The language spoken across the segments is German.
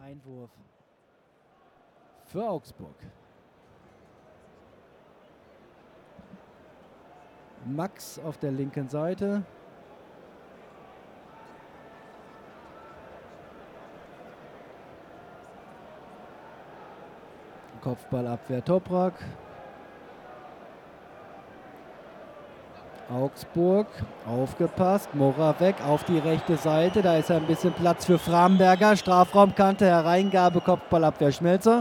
Einwurf für Augsburg. Max auf der linken Seite. Kopfballabwehr Toprak. Augsburg, aufgepasst, Mora weg auf die rechte Seite, da ist ein bisschen Platz für Framberger, Strafraumkante, Hereingabe, Kopfballabwehr Schmelzer.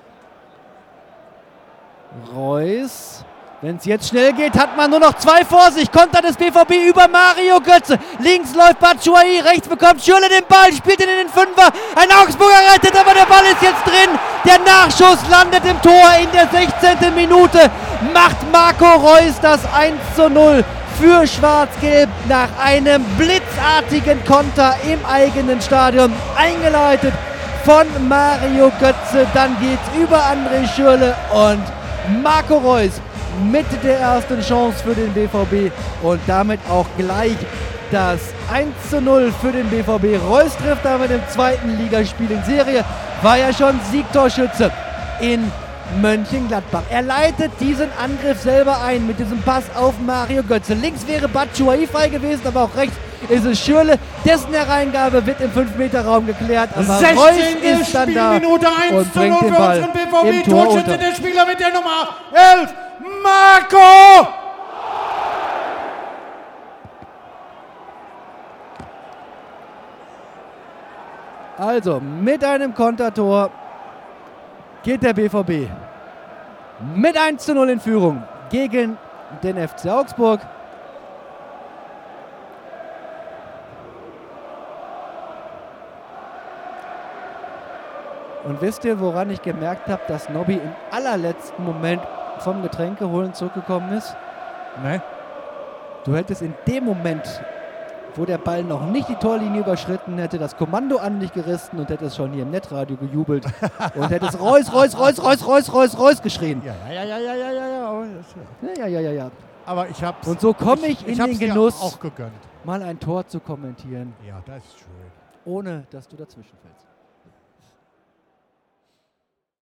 Reus, wenn es jetzt schnell geht, hat man nur noch 2 vor sich, Konter des BVB über Mario Götze, links läuft Batshuayi, rechts bekommt Schürrle den Ball, spielt ihn in den Fünfer, ein Augsburger rettet, aber der Ball ist jetzt drin, der Nachschuss landet im Tor in der 16. Minute, macht Marco Reus das 1:0 für Schwarz-Gelb nach einem blitzartigen Konter im eigenen Stadion, eingeleitet von Mario Götze. Dann geht's über André Schürrle und Marco Reus mit der ersten Chance für den BVB und damit auch gleich das 1:0 für den BVB. Reus trifft damit im 2. Ligaspiel in Serie, war ja schon Siegtorschütze in Mönchengladbach. Er leitet diesen Angriff selber ein mit diesem Pass auf Mario Götze. Links wäre Batshuayi frei gewesen, aber auch rechts ist es Schürrle. Dessen Hereingabe wird im 5-Meter-Raum geklärt. Aber Reus ist dann da und bringt den Ball im Tor unter. Der Spieler mit der Nummer 11, Marco! Also mit einem Kontertor geht der BVB mit 1:0 in Führung gegen den FC Augsburg. Und wisst ihr, woran ich gemerkt habe, dass Nobby im allerletzten Moment vom Getränkeholen zurückgekommen ist? Nee. Du hättest in dem Moment, wo der Ball noch nicht die Torlinie überschritten hätte, das Kommando an dich gerissen und hättest schon hier im Netradio gejubelt und hättest Reus geschrien. Ja. Aber ich hab's. Und so komme ich in den Genuss, auch gegönnt. mal ein Tor zu kommentieren, Ja, das ist schön. ohne dass du dazwischen fällst.